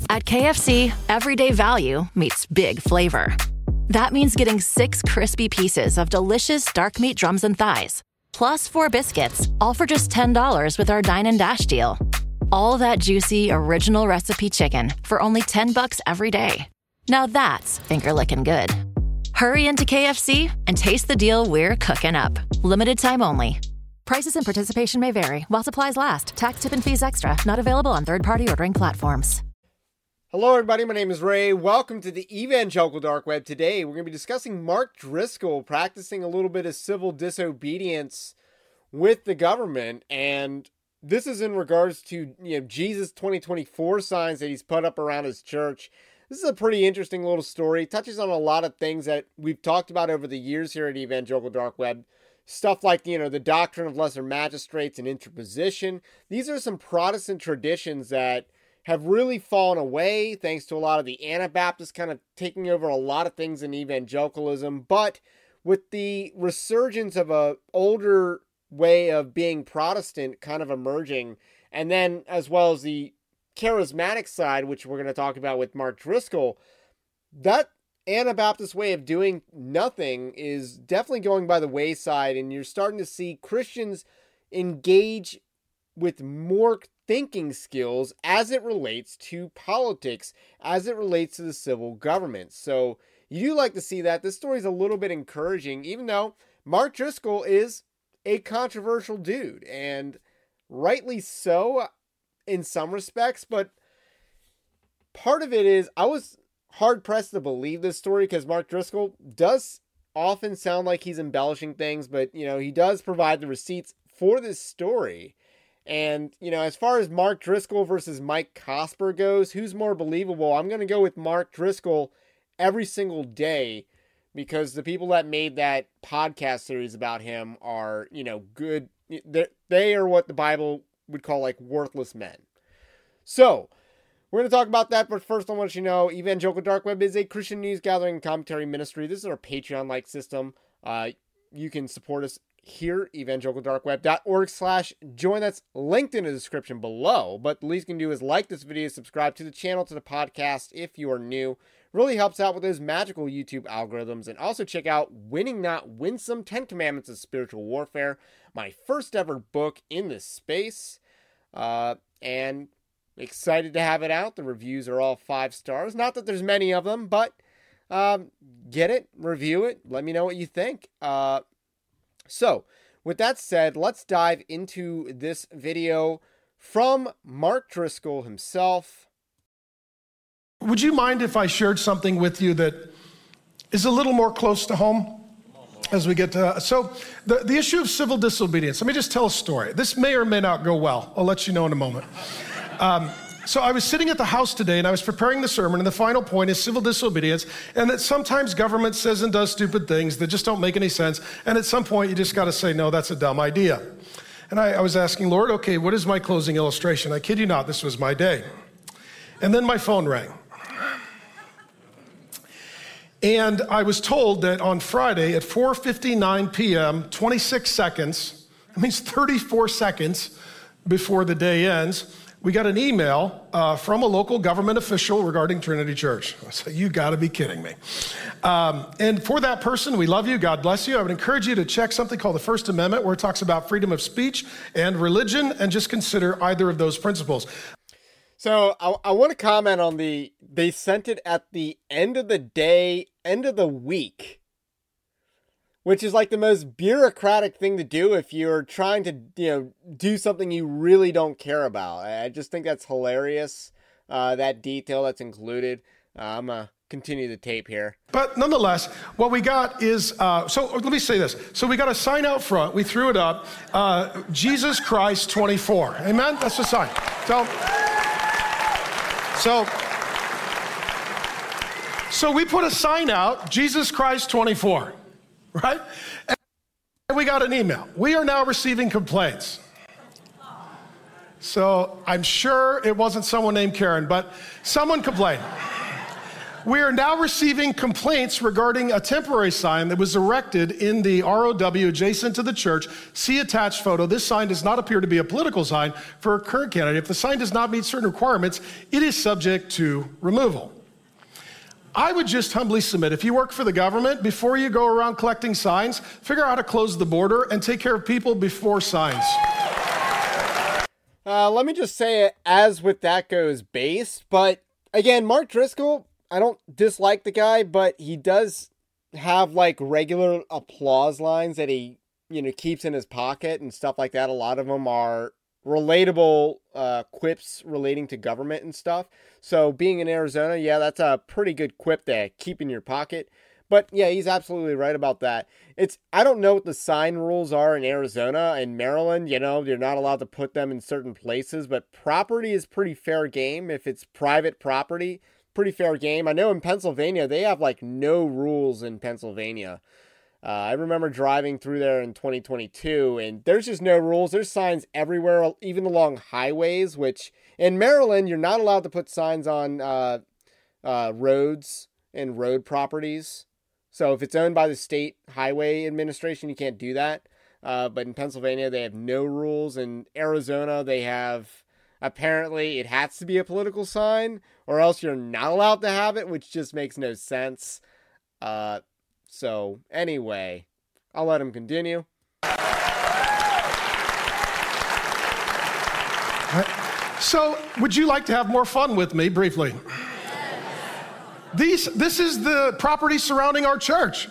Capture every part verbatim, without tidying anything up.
At K F C, everyday value meets big flavor. That means getting six crispy pieces of delicious dark meat drums and thighs, plus four biscuits, all for just ten dollars with our Dine and Dash deal. All that juicy, original recipe chicken for only ten bucks every day. Now that's finger-licking good. Hurry into K F C and taste the deal we're cooking up. Limited time only. Prices and participation may vary while supplies last. Tax, tip, and fees extra. Not available on third-party ordering platforms. Hello, everybody. My name is Ray. Welcome to the Evangelical Dark Web. Today, we're going to be discussing Mark Driscoll practicing a little bit of civil disobedience with the government. And this is in regards to, you know, Jesus twenty twenty-four signs that he's put up around his church. This is a pretty interesting little story. It touches on a lot of things that we've talked about over the years here at Evangelical Dark Web. Stuff like, you know, the doctrine of lesser magistrates and interposition. These are some Protestant traditions that have really fallen away thanks to a lot of the Anabaptists kind of taking over a lot of things in evangelicalism. But with the resurgence of a older way of being Protestant kind of emerging, and then as well as the charismatic side, which we're going to talk about with Mark Driscoll, that Anabaptist way of doing nothing is definitely going by the wayside, and you're starting to see Christians engage with more thinking skills as it relates to politics, as it relates to the civil government. So you do like to see that. This story is a little bit encouraging, even though Mark Driscoll is a controversial dude, and rightly so in some respects, but part of it is I was hard-pressed to believe this story because Mark Driscoll does often sound like he's embellishing things, but, you know, he does provide the receipts for this story. And, you know, as far as Mark Driscoll versus Mike Cosper goes, who's more believable? I'm going to go with Mark Driscoll every single day because the people that made that podcast series about him are, you know, good. They are what the Bible would call like worthless men. So we're going to talk about that, but first I want you to know Evangelical Dark Web is a Christian news gathering and commentary ministry. This is our Patreon-like system. Uh, you can support us here, evangelicaldarkweb.org slash join. That's linked in the description below, but the least you can do is like this video, subscribe to the channel, to the podcast if you are new. It really helps out with those magical YouTube algorithms. And also check out Winning Not Winsome, ten Commandments of Spiritual Warfare, my first ever book in this space. Uh, and excited to have it out. The reviews are all five stars. Not that there's many of them, but um, get it, review it, let me know what you think. Uh, so, with that said, let's dive into this video from Mark Driscoll himself. Would you mind if I shared something with you that is a little more close to home as we get to, so the, the issue of civil disobedience, let me just tell a story. This may or may not go well. I'll let you know in a moment. Um, so I was sitting at the house today and I was preparing the sermon, and the final point is civil disobedience, and that sometimes government says and does stupid things that just don't make any sense, and at some point you just got to say, no, that's a dumb idea. And I, I was asking, Lord, okay, what is my closing illustration? I kid you not, this was my day. And then my phone rang. And I was told that on Friday at four fifty-nine p.m., twenty-six seconds, that means thirty-four seconds before the day ends, we got an email uh, from a local government official regarding Trinity Church. I said, you gotta be kidding me. Um, and for that person, we love you, God bless you. I would encourage you to check something called the First Amendment, where it talks about freedom of speech and religion, and just consider either of those principles. So I, I want to comment on the, they sent it at the end of the day, end of the week, which is like the most bureaucratic thing to do if you're trying to, you know, do something you really don't care about. I just think that's hilarious, uh, that detail that's included. Uh, I'm going to continue the tape here. But nonetheless, what we got is, uh, so let me say this. So we got a sign out front. We threw it up. Uh, Jesus Christ twenty-four. Amen? That's the sign. So... So, so we put a sign out, Jesus Christ twenty-four, right? And we got an email. We are now receiving complaints. So I'm sure it wasn't someone named Karen, but someone complained. We are now receiving complaints regarding a temporary sign that was erected in the R O W adjacent to the church. See attached photo. This sign does not appear to be a political sign for a current candidate. If the sign does not meet certain requirements, it is subject to removal. I would just humbly submit, if you work for the government, before you go around collecting signs, figure out how to close the border and take care of people before signs. Uh, let me just say it as with that goes based, but again, Mark Driscoll, I don't dislike the guy, but he does have like regular applause lines that he, you know, keeps in his pocket and stuff like that. A lot of them are relatable uh, quips relating to government and stuff. So being in Arizona, yeah, that's a pretty good quip to keep in your pocket. But yeah, he's absolutely right about that. It's I don't know what the sign rules are in Arizona and Maryland. You know, you're not allowed to put them in certain places, but property is pretty fair game. If it's private property, pretty fair game. I know in Pennsylvania, they have like no rules in Pennsylvania. Uh, I remember driving through there in twenty twenty-two, and there's just no rules. There's signs everywhere, even along highways, which in Maryland, you're not allowed to put signs on uh, uh, roads and road properties. So if it's owned by the state highway administration, you can't do that. Uh, but in Pennsylvania, they have no rules. In Arizona, they have, apparently, it has to be a political sign, or else you're not allowed to have it, which just makes no sense. Uh, so anyway, I'll let him continue. So would you like to have more fun with me briefly? These, this is the property surrounding our church.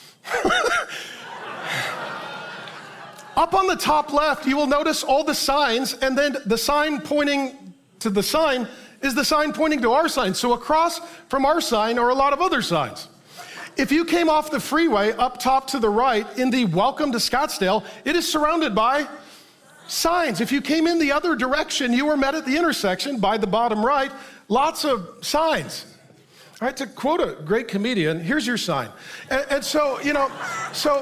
Up on the top left, you will notice all the signs, and then the sign pointing to the sign is the sign pointing to our sign. So across from our sign are a lot of other signs. If you came off the freeway up top to the right in the Welcome to Scottsdale, it is surrounded by signs. If you came in the other direction, you were met at the intersection by the bottom right, lots of signs. All right, to quote a great comedian, here's your sign. And, and so, you know, so,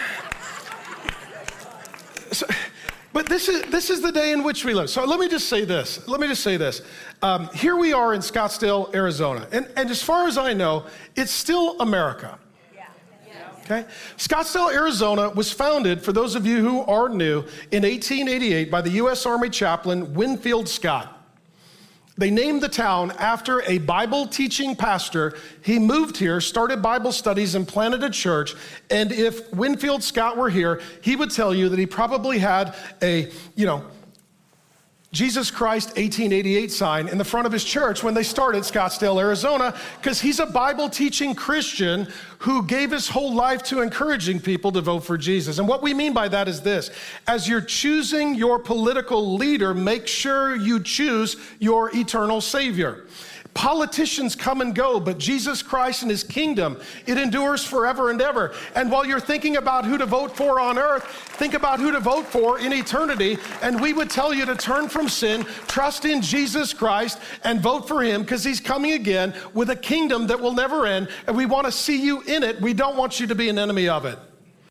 so, but this is this is the day in which we live. So let me just say this. Let me just say this. Um, here we are in Scottsdale, Arizona. And, and as far as I know, it's still America. Okay? Scottsdale, Arizona was founded, for those of you who are new, in eighteen eighty-eight by the U S Army chaplain Winfield Scott. They named the town after a Bible teaching pastor. He moved here, started Bible studies, and planted a church. And if Winfield Scott were here, he would tell you that he probably had a, you know, Jesus Christ eighteen eighty-eight sign in the front of his church when they started Scottsdale, Arizona, because he's a Bible teaching Christian who gave his whole life to encouraging people to vote for Jesus. And what we mean by that is this: as you're choosing your political leader, make sure you choose your eternal Savior. Politicians come and go, but Jesus Christ and his kingdom, it endures forever and ever. And while you're thinking about who to vote for on earth, think about who to vote for in eternity. And we would tell you to turn from sin, trust in Jesus Christ, and vote for him, because he's coming again with a kingdom that will never end. And we want to see you in it. We don't want you to be an enemy of it.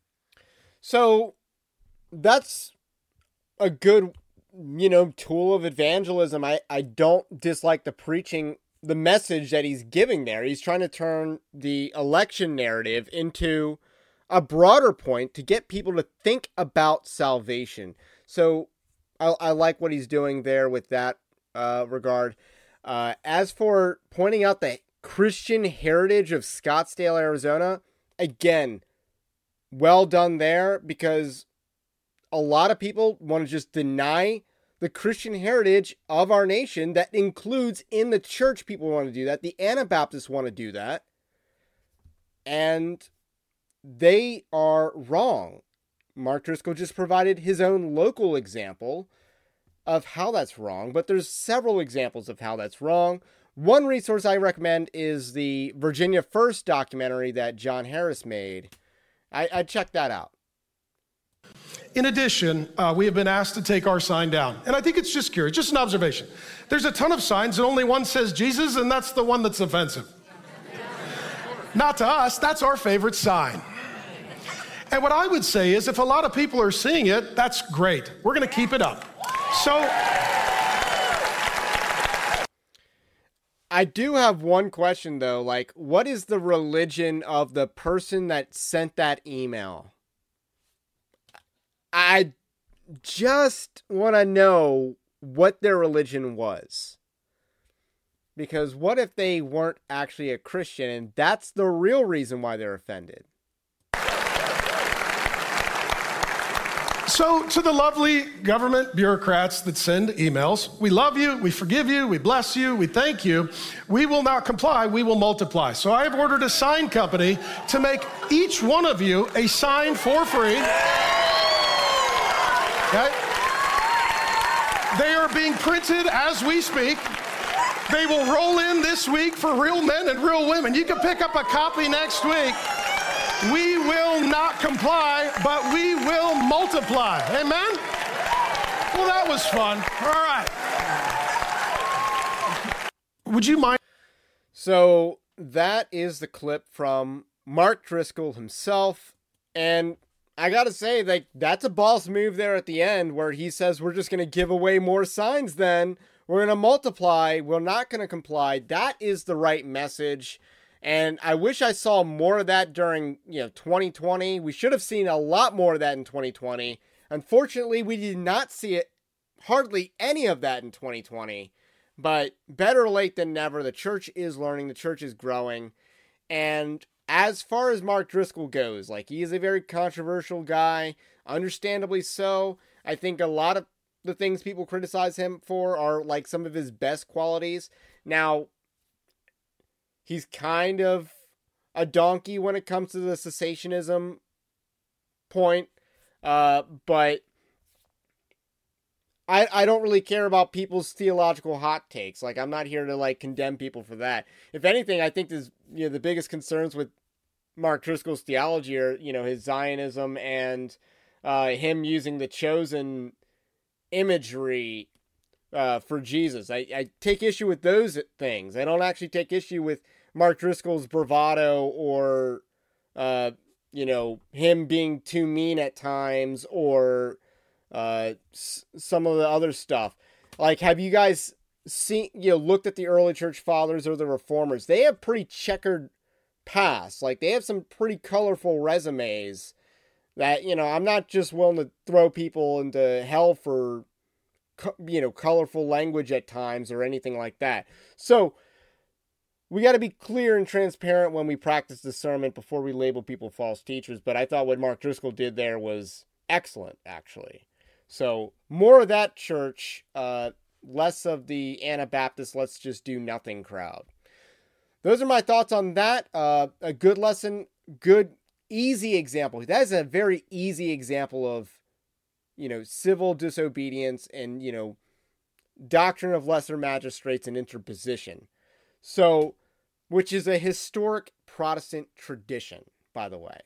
So that's a good, you know, tool of evangelism. I, I don't dislike the preaching, the message that he's giving there. He's trying to turn the election narrative into a broader point to get people to think about salvation. So I, I like what he's doing there with that uh, regard. Uh, as for pointing out the Christian heritage of Scottsdale, Arizona, again, well done there, because a lot of people want to just deny the Christian heritage of our nation. That includes in the church. People want to do that. The Anabaptists want to do that. And they are wrong. Mark Driscoll just provided his own local example of how that's wrong, but there's several examples of how that's wrong. One resource I recommend is the Virginia First documentary that John Harris made. I, I checked that out. In addition, uh, we have been asked to take our sign down. And I think it's just curious, just an observation. There's a ton of signs and only one says Jesus, and that's the one that's offensive. Not to us, that's our favorite sign. And what I would say is if a lot of people are seeing it, that's great. We're going to keep it up. So I do have one question though. Like, what is the religion of the person that sent that email? I just want to know what their religion was. Because what if they weren't actually a Christian and that's the real reason why they're offended? So, to the lovely government bureaucrats that send emails, we love you, we forgive you, we bless you, we thank you. We will not comply, we will multiply. So I have ordered a sign company to make each one of you a sign for free. Okay? They are being printed as we speak. They will roll in this week for real men and real women. You can pick up a copy next week. We will not comply, but we will multiply. Amen? Well, that was fun. All right. Would you mind? So that is the clip from Mark Driscoll himself. And I got to say, like, that's a boss move there at the end where he says, we're just going to give away more signs then. We're going to multiply. We're not going to comply. That is the right message. And I wish I saw more of that during, you know, twenty twenty. We should have seen a lot more of that in twenty twenty. Unfortunately, we did not see it, hardly any of that in twenty twenty. But better late than never. The church is learning. The church is growing. And as far as Mark Driscoll goes, like, he is a very controversial guy. Understandably so. I think a lot of the things people criticize him for are, like, some of his best qualities. Now, he's kind of a donkey when it comes to the cessationism point. Uh, but I I don't really care about people's theological hot takes. Like, I'm not here to, like, condemn people for that. If anything, I think there's, you know, the biggest concerns with Mark Driscoll's theology are, you know, his Zionism and uh, him using the chosen imagery uh, for Jesus. I, I take issue with those things. I don't actually take issue with Mark Driscoll's bravado or, uh, you know, him being too mean at times or uh, s- some of the other stuff. Like, have you guys seen, you know, looked at the early church fathers or the reformers? They have pretty checkered past. Like, they have some pretty colorful resumes that, you know, I'm not just willing to throw people into hell for, you know, colorful language at times or anything like that. So we got to be clear and transparent when we practice discernment before we label people false teachers. But I thought what Mark Driscoll did there was excellent, actually. So more of that, church, uh, less of the Anabaptist, let's just do nothing crowd. Those are my thoughts on that. Uh, a good lesson, good, easy example. That is a very easy example of, you know, civil disobedience and, you know, doctrine of lesser magistrates and interposition. So, which is a historic Protestant tradition, by the way.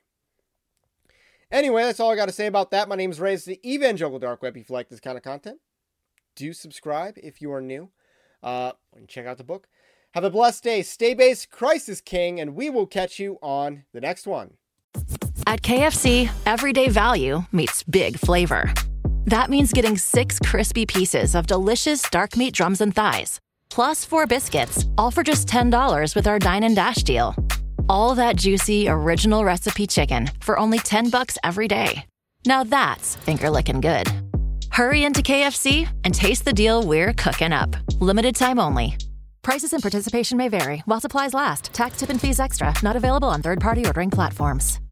Anyway, that's all I got to say about that. My name is Ray. It's the Evangelical Dark Web. If you like this kind of content, do subscribe if you are new. Uh, and check out the book. Have a blessed day. Stay based. Christ is King. And we will catch you on the next one. At K F C, everyday value meets big flavor. That means getting six crispy pieces of delicious dark meat drums and thighs, plus four biscuits, all for just ten dollars with our Dine and Dash deal. All that juicy, original recipe chicken for only ten bucks every day. Now that's finger-licking good. Hurry into K F C and taste the deal we're cooking up. Limited time only. Prices and participation may vary while supplies last. Tax, tip, and fees extra. Not available on third-party ordering platforms.